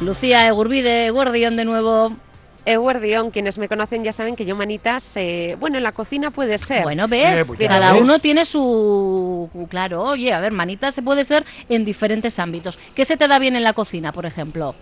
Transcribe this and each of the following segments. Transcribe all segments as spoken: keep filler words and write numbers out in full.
Lucía Egurbide, Eguerdión de nuevo. Eguerdión, quienes me conocen ya saben que yo manitas, eh, bueno, en la cocina puede ser. Bueno, ¿ves? Eh, pues Cada ves. uno tiene su... Claro, oye, a ver, manitas se puede ser en diferentes ámbitos. ¿Qué se te da bien en la cocina, por ejemplo?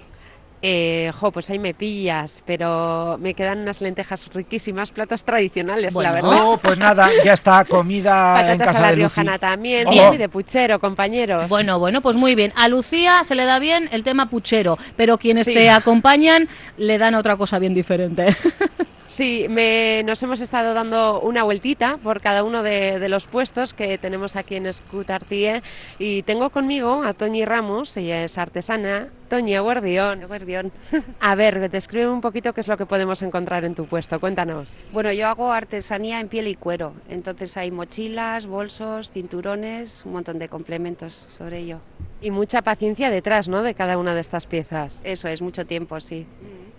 Eh, jo, pues ahí me pillas, pero me quedan unas lentejas riquísimas, platos tradicionales, Bueno. la verdad. Oh, pues nada, ya está, comida en Patatas casa a la de Lucy. riojana también, Oh. soy muy de puchero, compañeros. Bueno, bueno, pues muy bien. A Lucía se le da bien el tema puchero, pero quienes Sí. te acompañan le dan otra cosa bien diferente. Sí, me, nos hemos estado dando una vueltita por cada uno de, de los puestos que tenemos aquí en Escut Artie y tengo conmigo a Toñi Ramos, ella es artesana. Toñi, Eguerdión. Eguerdión. A ver, describe un poquito qué es lo que podemos encontrar en tu puesto, cuéntanos. Bueno, yo hago artesanía en piel y cuero, entonces hay mochilas, bolsos, cinturones, un montón de complementos sobre ello. Y mucha paciencia detrás, ¿no?, de cada una de estas piezas. Eso es, mucho tiempo, sí.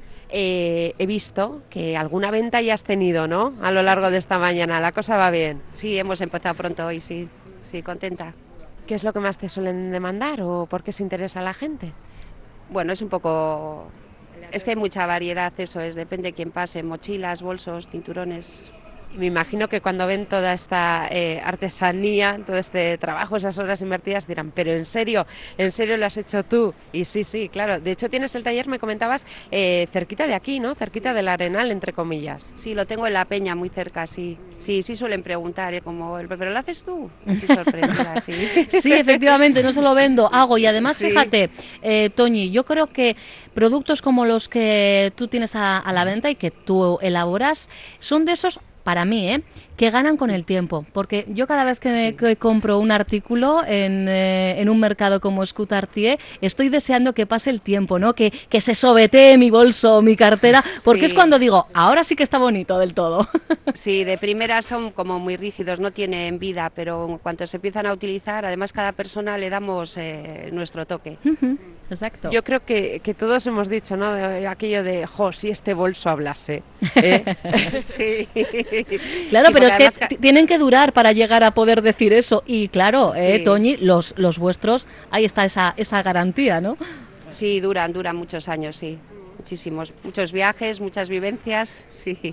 Eh, he visto que alguna venta ya has tenido, ¿no?, a lo largo de esta mañana. La cosa va bien. Sí, hemos empezado pronto hoy, sí, sí, contenta. ¿Qué es lo que más te suelen demandar o por qué se interesa la gente? Bueno, es un poco... Es que hay mucha variedad, eso es, depende de quién pase, mochilas, bolsos, cinturones... Me imagino que cuando ven toda esta eh, artesanía, todo este trabajo, esas horas invertidas, dirán, pero ¿en serio? ¿En serio lo has hecho tú? Y sí, sí, claro. De hecho, tienes el taller, me comentabas, eh, cerquita de aquí, ¿no? Cerquita del Arenal, entre comillas. Sí, lo tengo en La Peña, muy cerca, sí. Sí, sí suelen preguntar, ¿eh? Como, ¿pero lo haces tú? Sí, sorprendida, sí. Sí, efectivamente, no solo vendo, hago. Y además, Sí. fíjate, eh, Toñi, yo creo que productos como los que tú tienes a, a la venta y que tú elaboras son de esos, para mí, ¿eh?, que ganan con el tiempo, porque yo cada vez que, me, que compro un artículo en, eh, en un mercado como Escut Artie, estoy deseando que pase el tiempo, ¿no?, que, que se sobetee mi bolso, mi cartera, porque Sí. es cuando digo, ahora sí que está bonito del todo. Sí, de primera son como muy rígidos, no tienen vida, pero en cuanto se empiezan a utilizar, además cada persona le damos eh, nuestro toque. Exacto. Yo creo que, que todos hemos dicho, ¿no?, de aquello de, jo, si este bolso hablase. ¿eh? Sí. Claro, Sí, pero es porque que además ca- t- tienen que durar para llegar a poder decir eso. Y claro, eh, Sí. Toñi, los, los vuestros, ahí está esa, esa garantía, ¿no? Sí, duran, duran muchos años, sí. Muchísimos, muchos viajes, muchas vivencias, sí.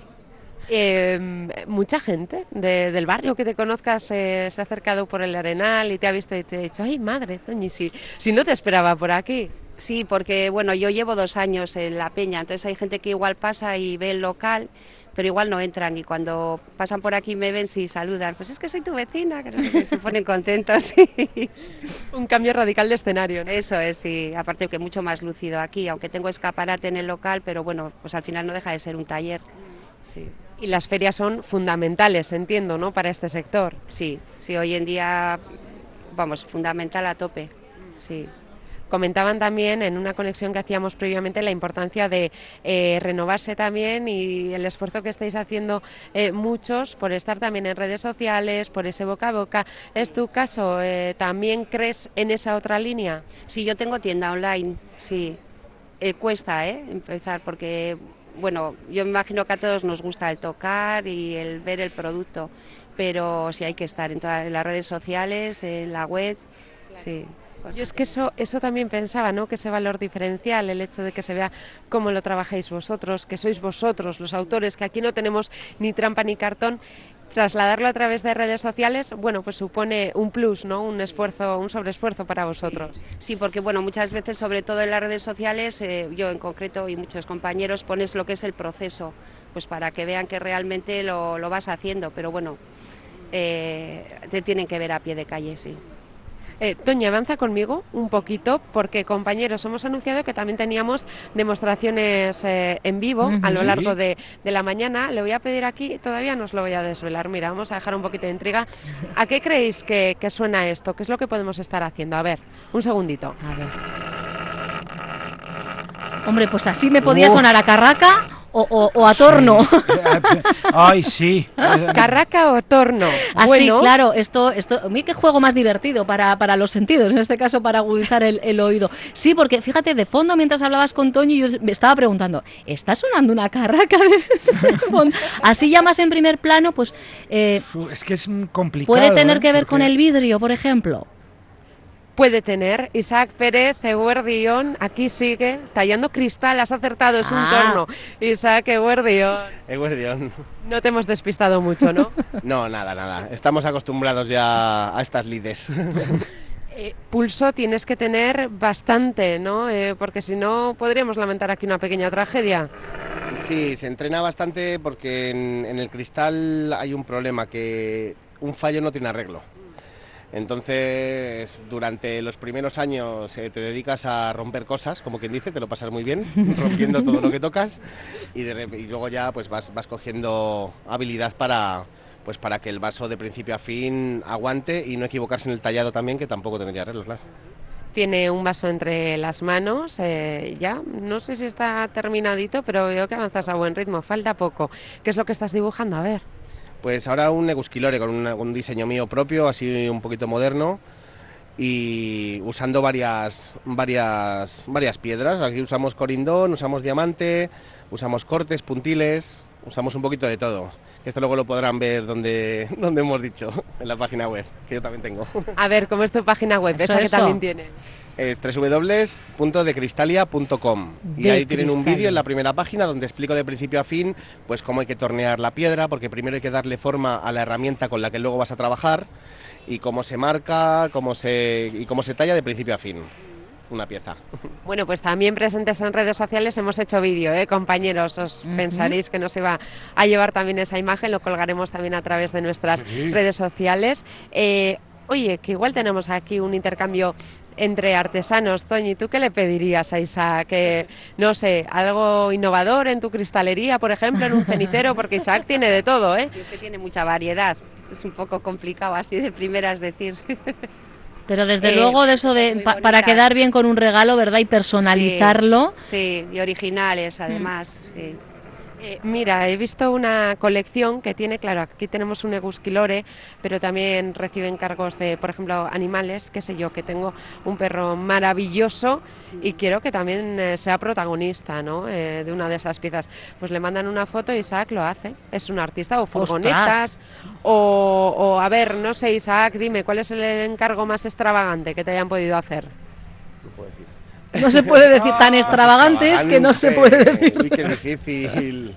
Eh, mucha gente de- del barrio que te conozcas eh, se ha acercado por el Arenal y te ha visto y te ha dicho, ay madre, Toñi, si, si no te esperaba por aquí. Sí, porque bueno, yo llevo dos años en La Peña, entonces hay gente que igual pasa y ve el local, pero igual no entran y cuando pasan por aquí me ven, sí, saludan, pues es que soy tu vecina, que no sé qué, se ponen contentos, sí. Un cambio radical de escenario, ¿no? Eso es, sí, aparte que mucho más lúcido aquí, aunque tengo escaparate en el local, pero bueno, pues al final no deja de ser un taller, sí. Y las ferias son fundamentales, entiendo, ¿no?, para este sector. Sí, sí, hoy en día, vamos, fundamental a tope, sí. Comentaban también en una conexión que hacíamos previamente la importancia de eh, renovarse también y el esfuerzo que estáis haciendo eh, muchos por estar también en redes sociales, por ese boca a boca. ¿Es tu caso? Eh, ¿También crees en esa otra línea? Sí, yo tengo tienda online, sí. Eh, cuesta, ¿eh?, empezar, porque, bueno, yo me imagino que a todos nos gusta el tocar y el ver el producto, pero sí hay que estar en todas en las redes sociales, en la web, sí. Yo es que eso, eso también pensaba, ¿no?, que ese valor diferencial, el hecho de que se vea cómo lo trabajáis vosotros, que sois vosotros los autores, que aquí no tenemos ni trampa ni cartón, trasladarlo a través de redes sociales, bueno, pues supone un plus, ¿no?, un esfuerzo, un sobreesfuerzo para vosotros. Sí, porque bueno, muchas veces, sobre todo en las redes sociales, eh, yo en concreto y muchos compañeros, pones lo que es el proceso, pues para que vean que realmente lo, lo vas haciendo, pero bueno, eh, te tienen que ver a pie de calle, sí. Eh, Toñi, avanza conmigo un poquito, porque compañeros, hemos anunciado que también teníamos demostraciones eh, en vivo Ujú. a lo Sí. largo de, de la mañana. Le voy a pedir aquí, todavía no os lo voy a desvelar, mira, vamos a dejar un poquito de intriga. ¿A qué creéis que, que suena esto? ¿Qué es lo que podemos estar haciendo? A ver, un segundito. A ver. Hombre, pues así me podía Oh. sonar a carraca o, o- o a torno. Ay, sí. ¿Carraca o torno? Así, Bueno, claro, esto, esto, a mí qué juego más divertido para, para los sentidos, en este caso para agudizar el, el oído. Sí, porque fíjate, de fondo mientras hablabas con Toño, yo me estaba preguntando, ¿está sonando una carraca de fondo? Así ya más en primer plano, pues eh, Fu, Es que es mm, complicado. puede tener ¿eh? que ver con Porque- el vidrio, por ejemplo. puede tener. Isaac Pérez, Eguerdión, aquí sigue tallando cristal, has acertado, es Ah. un torno. Isaac, Eguerdión. Eguerdión. No te hemos despistado mucho, ¿no? No, nada, nada. Estamos acostumbrados ya a estas lides. Eh, pulso tienes que tener bastante, ¿no? Eh, porque si no, podríamos lamentar aquí una pequeña tragedia. Sí, se entrena bastante porque en, en el cristal hay un problema, que un fallo no tiene arreglo. Entonces, durante los primeros años eh, te dedicas a romper cosas, como quien dice, te lo pasas muy bien, rompiendo todo lo que tocas, y, de, y luego ya pues vas, vas cogiendo habilidad para, pues para que el vaso de principio a fin aguante y no equivocarse en el tallado también, que tampoco tendría arreglo, claro. Tiene un vaso entre las manos, eh, ya, no sé si está terminadito, pero veo que avanzas a buen ritmo, falta poco. ¿Qué es lo que estás dibujando? A ver. Pues ahora un Egusquilore con una- un diseño mío propio, así un poquito moderno, y usando varias, varias, varias piedras. Aquí usamos corindón, usamos diamante, usamos cortes, puntiles, usamos un poquito de todo. Esto luego lo podrán ver donde, donde hemos dicho, en la página web, que yo también tengo. A ver, ¿cómo es tu página web? Eso, Esa que eso. también tiene. Es doble u doble u doble u punto de cristalia punto com y De ahí tienen un Cristalia. vídeo en la primera página donde explico de principio a fin pues cómo hay que tornear la piedra, porque primero hay que darle forma a la herramienta con la que luego vas a trabajar, y cómo se marca, cómo se y cómo se talla de principio a fin una pieza. Bueno, pues también presentes en redes sociales hemos hecho vídeo, ¿eh, compañeros? Os Ujú. pensaréis que nos iba a llevar también esa imagen, lo colgaremos también a través de nuestras Sí. redes sociales. Eh, oye, que igual tenemos aquí un intercambio entre artesanos. Toñi, ¿tú qué le pedirías a Isaac? Que, no sé, algo innovador en tu cristalería, por ejemplo, en un cenicero, porque Isaac tiene de todo, ¿eh? Y es que tiene mucha variedad. Es un poco complicado así de primeras decir. Pero desde Eh, luego de eso cosas de muy pa- para bonitas. quedar bien con un regalo, ¿verdad? Y personalizarlo. Sí, y originales además. Sí. Eh, mira, he visto una colección que tiene, claro, aquí tenemos un Egusquilore, pero también recibe encargos de, por ejemplo, animales, qué sé yo, que tengo un perro maravilloso y quiero que también eh, sea protagonista, ¿no? Eh, de una de esas piezas. Pues le mandan una foto y Isaac lo hace. Es un artista, o furgonetas, o, o, a ver, no sé, Isaac, dime, ¿cuál es el encargo más extravagante que te hayan podido hacer? No puedo decir. No se puede decir tan extravagantes que no se puede decir. Uy, qué difícil.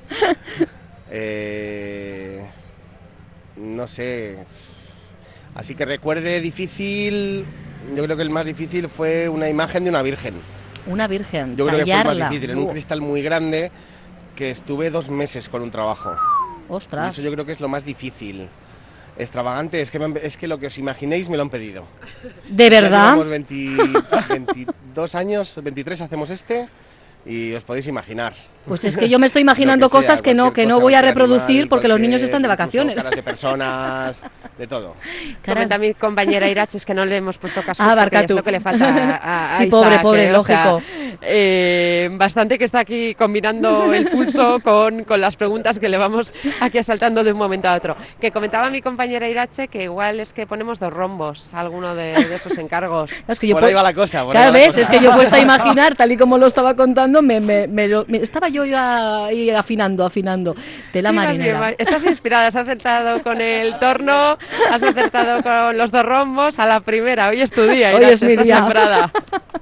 Eh, no sé. Así que recuerde difícil. Yo creo que el más difícil fue una imagen de una virgen. Una virgen, Yo creo que fue el tallarla. más difícil, en un Uh, cristal muy grande, que estuve dos meses con un trabajo. Y Ostras. eso yo creo que es lo más difícil. Extravagante, es que, me han- es que lo que os imaginéis me lo han pedido. ¿De Ya verdad? llevamos veinte, veintidós años, veintitrés hacemos este, y os podéis imaginar. Pues es que yo me estoy imaginando Lo que sea, cosas que no, cualquier que no cosa, voy a cualquier reproducir animal, porque los niños cualquier- están de incluso vacaciones. caras de personas, de todo. Caras- Comenta mi compañera Irache, es que no le hemos puesto cascos Ah, porque Barca es tú. lo que le falta a, a Sí, Isaac, pobre, pobre, ¿eh? O sea, lógico. eh, bastante que está aquí combinando el pulso con, con las preguntas que le vamos aquí asaltando de un momento a otro. Que comentaba mi compañera Irache que igual es que ponemos dos rombos a alguno de, de esos encargos. Es que yo Por pu- ahí va la cosa. por ahí Claro, va la ves, cosa. es que yo puesta a imaginar, tal y como lo estaba contando, me, me- me lo- me- estaba yo ya ahí afinando, afinando. Tela Sí, más bien, marinera. ma- estás inspirada, has acertado con el torno, has acertado con los dos rombos a la primera. Hoy es tu día, Hoy Irache, es mi estás día. sembrada.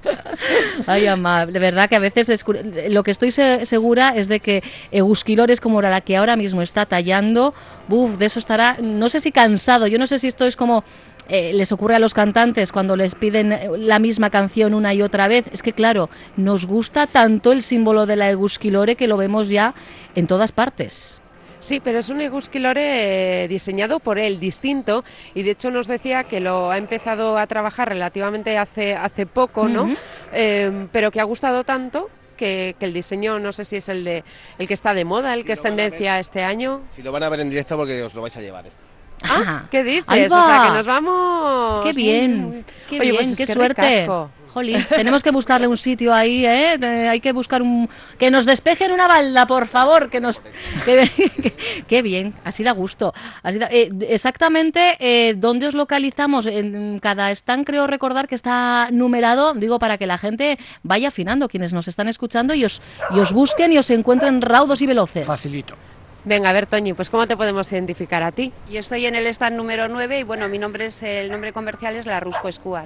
Ay, ama, de verdad que a veces es cu- lo que estoy se- segura es de que Egusquilores como la que ahora mismo está tallando, buf, de eso estará, no sé si cansado, yo no sé si esto es como eh, les ocurre a los cantantes cuando les piden eh, la misma canción una y otra vez. Es que claro, nos gusta tanto el símbolo de la Egusquilore que lo vemos ya en todas partes. Sí, pero es un Egusquilore eh, diseñado por él, distinto, y de hecho nos decía que lo ha empezado a trabajar relativamente hace, hace poco, ¿no? Ujú. Eh, pero que ha gustado tanto que, que el diseño, no sé si es el de el que está de moda, el Sí, que es lo van a tendencia este año. Si lo van a ver en directo porque os lo vais a llevar esto. Ah, ¿qué dices? Ahí O sea, va. que nos vamos. Qué muy, bien, muy- qué Oye, bien, pues es qué que suerte. ricasco. Jolín, tenemos que buscarle un sitio ahí, ¿eh? Eh, Hay que buscar un... Que nos despejen una balda, por favor, que nos... que- que- Qué bien, así da gusto. Así da- eh, exactamente, eh, ¿dónde os localizamos? En cada stand creo recordar que está numerado, digo, para que la gente vaya afinando, quienes nos están escuchando, y os, y os busquen y os encuentren raudos y veloces. Facilito. Venga, a ver, Toñi, pues ¿cómo te podemos identificar a ti? Yo estoy en el stand número nueve y bueno, mi nombre es el nombre comercial es la Rusco Squad.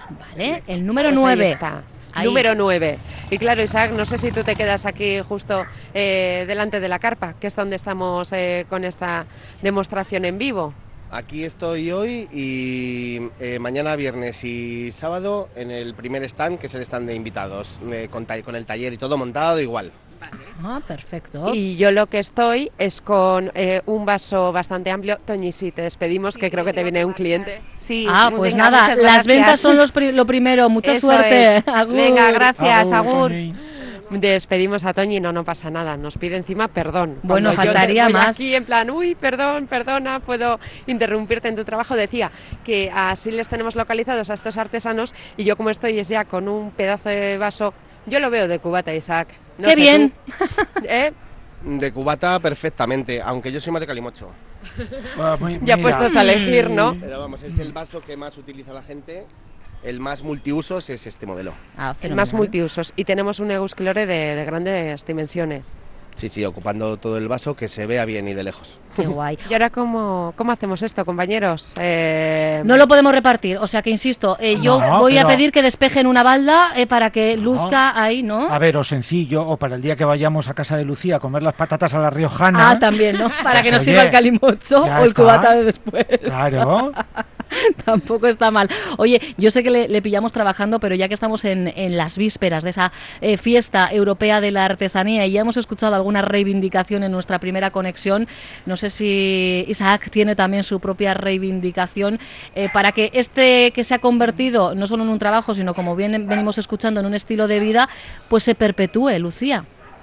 Vale, el número Pues ahí nueve. está. Ahí. Número nueve. Y claro, Isaac, no sé si tú te quedas aquí justo eh, delante de la carpa, que es donde estamos eh, con esta demostración en vivo. Aquí estoy hoy y eh, mañana, viernes y sábado en el primer stand, que es el stand de invitados, eh, con, ta- con el taller y todo montado igual. Ah, perfecto. Y yo lo que estoy es con eh, un vaso bastante amplio. Toñi, sí, te despedimos, que creo que te viene un cliente. Sí, Ah, pues venga, nada, muchas las gracias. ventas son los pri- lo primero. Mucha Eso suerte. es. Agur. Venga, gracias, agur. Tony. Despedimos a Toñi, no, no pasa nada, nos pide encima perdón. Bueno, Cuando yo te faltaría voy más. Aquí en plan, uy, perdón, perdona, puedo interrumpirte en tu trabajo. Decía que así les tenemos localizados a estos artesanos y yo como estoy es ya con un pedazo de vaso, yo lo veo de cubata, Isaac. No ¡Qué sé bien! tú. ¿Eh? De cubata perfectamente, aunque yo soy más de calimocho. Ah, muy- Ya mira, puestos a elegir, ¿no? Pero vamos, es el vaso que más utiliza la gente, el más multiusos es este modelo. Ah, Más fenomenal. multiusos. Y tenemos un Eusklore de, de grandes dimensiones. Sí, sí, ocupando todo el vaso, que se vea bien y de lejos. Qué guay. ¿Y ahora cómo, cómo hacemos esto, compañeros? Eh, No lo podemos repartir, o sea que insisto, eh, yo No, voy a pero- pedir que despejen una balda eh, para que No. luzca ahí, ¿no? A ver, o sencillo, o para el día que vayamos a casa de Lucía a comer las patatas a la riojana. Ah, también, ¿no? Para que Pues nos sirva oye, el calimocho ya o el está. cubata de después. Claro. Tampoco está mal. Oye, yo sé que le, le pillamos trabajando, pero ya que estamos en, en las vísperas de esa eh, fiesta europea de la artesanía y ya hemos escuchado alguna reivindicación en nuestra primera conexión, no sé si Isaac tiene también su propia reivindicación eh, para que este que se ha convertido no solo en un trabajo, sino como bien venimos escuchando en un estilo de vida, pues se perpetúe, Lucía.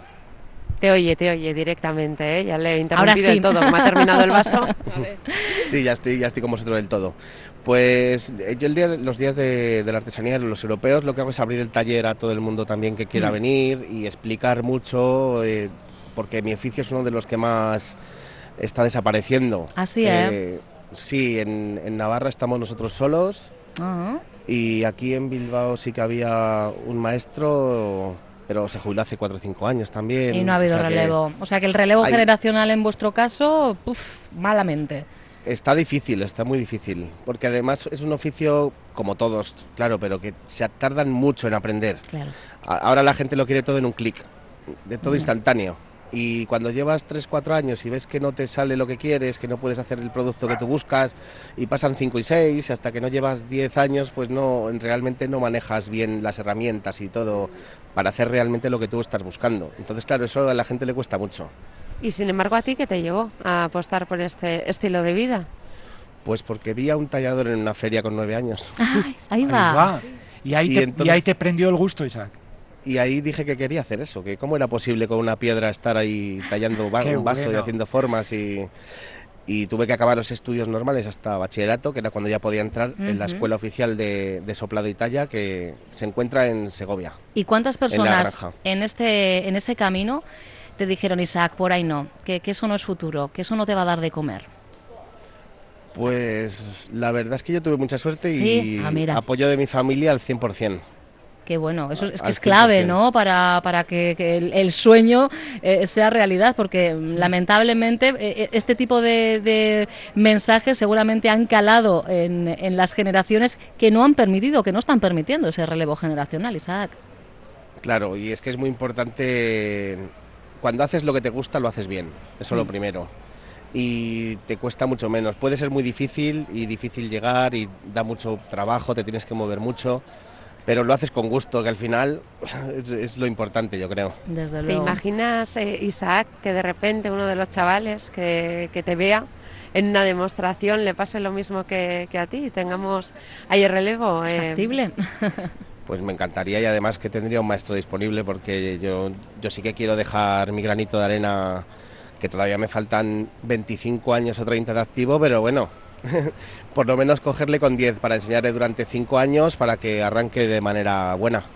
Te oye, te oye directamente, ¿eh? Ya le he Ahora interrumpido sí. del todo, como ha terminado el vaso. Sí, ya estoy, ya estoy con vosotros del todo. Pues eh, yo el día de- los días de, de la artesanía, los europeos, lo que hago es abrir el taller a todo el mundo también que quiera Mm. venir y explicar mucho, eh, porque mi oficio es uno de los que más está desapareciendo. Así, ¿eh? Sí, en, en Navarra estamos nosotros solos Ah. y aquí en Bilbao sí que había un maestro, pero se jubiló hace cuatro o cinco años también. Y no ha habido o sea que relevo. O sea que el relevo hay- generacional en vuestro caso, puf, malamente. Está difícil, está muy difícil, porque además es un oficio como todos, claro, pero que se tardan mucho en aprender. Claro. A- Ahora la gente lo quiere todo en un clic, de todo Mm. instantáneo. Y cuando llevas tres cuatro años y ves que no te sale lo que quieres, que no puedes hacer el producto que tú buscas, y pasan cinco y seis, hasta que no llevas diez años, pues no, realmente no manejas bien las herramientas y todo para hacer realmente lo que tú estás buscando. Entonces, claro, eso a la gente le cuesta mucho. Y sin embargo, ¿a ti qué te llevó a apostar por este estilo de vida? Pues porque vi a un tallador en una feria con nueve años. Ay, ahí Ahí va. va. Y ahí, Y te, entonces- y ahí te prendió el gusto, Isaac. Y ahí dije que quería hacer eso, que cómo era posible con una piedra estar ahí tallando va- Qué un vaso y bueno. haciendo formas y, y tuve que acabar los estudios normales hasta bachillerato, que era cuando ya podía entrar en la Ujú. Escuela Oficial de, de Soplado y Talla, que se encuentra en Segovia. ¿Y cuántas personas granja. en, este, en ese camino te dijeron, Isaac, por ahí no, que, que eso no es futuro, que eso no te va a dar de comer? Pues la verdad es que yo tuve mucha suerte y Sí, ah, mira. apoyo de mi familia al cien por ciento. Qué bueno, eso es, es que Al es clave, cien por ¿no? Para, para que, que el, el sueño eh, sea realidad, porque mm, lamentablemente eh, eh, este tipo de, de mensajes seguramente han calado en, en las generaciones que no han permitido, que no están permitiendo ese relevo generacional, Isaac. Claro, y es que es muy importante, cuando haces lo que te gusta, lo haces bien, eso lo Mm. primero. Y te cuesta mucho menos. Puede ser muy difícil y difícil llegar y da mucho trabajo, te tienes que mover mucho, pero lo haces con gusto, que al final es, es lo importante, yo creo. Desde ¿Te luego. imaginas, eh, Isaac, que de repente uno de los chavales que, que te vea en una demostración le pase lo mismo que, que a ti? Tengamos ahí el relevo. eh, Factible. Pues me encantaría y además que tendría un maestro disponible porque yo, yo sí que quiero dejar mi granito de arena, que todavía me faltan veinticinco años o treinta de activo, pero bueno, por lo menos cogerle con diez para enseñarle durante cinco años para que arranque de manera buena.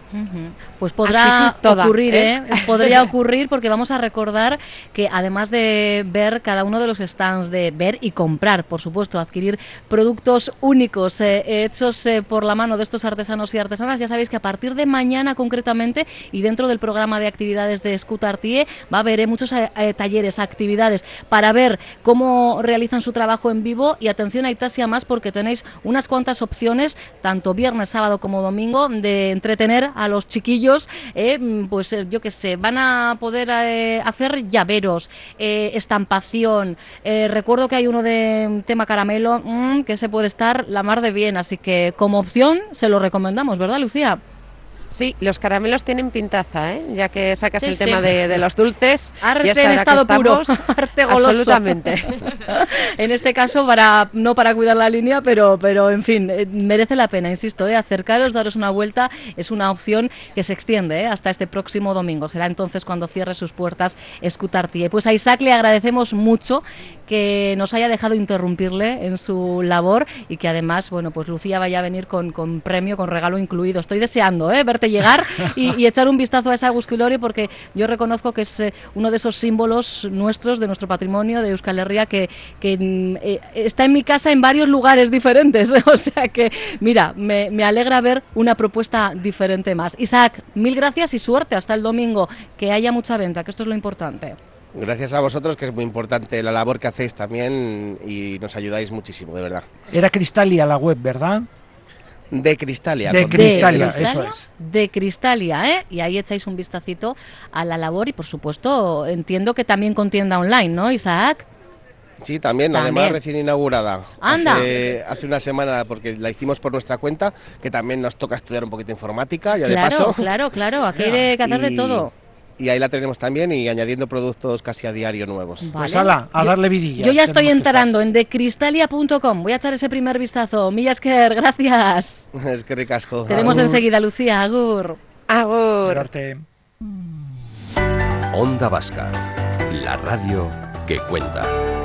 Uh-huh. Pues podrá toda, ocurrir, ¿eh? ¿eh? Podría ocurrir porque vamos a recordar que además de ver cada uno de los stands, de ver y comprar, por supuesto, adquirir productos únicos eh, hechos eh, por la mano de estos artesanos y artesanas, ya sabéis que a partir de mañana concretamente y dentro del programa de actividades de Eskutartie va a haber eh, muchos eh, talleres, actividades para ver cómo realizan su trabajo en vivo y atención a Itasia más porque tenéis unas cuantas opciones, tanto viernes, sábado como domingo, de entretener a los chiquillos, eh, pues eh, yo que sé, van a poder eh, hacer llaveros, eh, estampación, eh, recuerdo que hay uno de tema caramelo, mmm, que se puede estar la mar de bien, así que como opción se lo recomendamos, ¿verdad, Lucía? Sí, los caramelos tienen pintaza, ¿eh? Ya que sacas Sí, el sí. tema de, de los dulces. Arte y hasta en ahora estado que puro, estamos, arte goloso. Absolutamente. En este caso, para no para cuidar la línea, pero, pero en fin, eh, merece la pena, insisto, eh, acercaros, daros una vuelta, es una opción que se extiende eh, hasta este próximo domingo. Será entonces cuando cierre sus puertas Eskutartie. Pues a Isaac le agradecemos mucho que nos haya dejado interrumpirle en su labor y que además, bueno, pues Lucía vaya a venir con, con premio, con regalo incluido. Estoy deseando eh, verte llegar y, y echar un vistazo a esa Egusquilorio porque yo reconozco que es eh, uno de esos símbolos nuestros, de nuestro patrimonio, de Euskal Herria, que, que eh, está en mi casa en varios lugares diferentes. O sea que, mira, me, me alegra ver una propuesta diferente más. Isaac, mil gracias y suerte hasta el domingo. Que haya mucha venta, que esto es lo importante. Gracias a vosotros, que es muy importante la labor que hacéis también y nos ayudáis muchísimo, de verdad. Era Cristalia la web, ¿verdad? De Cristalia. De con- Cristalia, de eso es. De Cristalia, ¿eh? Y ahí echáis un vistacito a la labor y, por supuesto, entiendo que también con tienda online, ¿no, Isaac? Sí, también, También. además recién inaugurada. Anda. Hace, hace una semana, porque la hicimos por nuestra cuenta, que también nos toca estudiar un poquito de informática, ya Claro, de paso. claro, claro, aquí hay de- que hacer de Y- todo. Y ahí la tenemos también y añadiendo productos casi a diario nuevos. Pues Vale. ala, a Yo- darle vidilla. Yo ya estoy tenemos que entrando en decristalia punto com. Voy a echar ese primer vistazo. Millasker, gracias. Es que ricasco. Tenemos Agur. enseguida, Lucía, agur. estar. Agur. Esperarte. Onda Vasca, la radio que cuenta.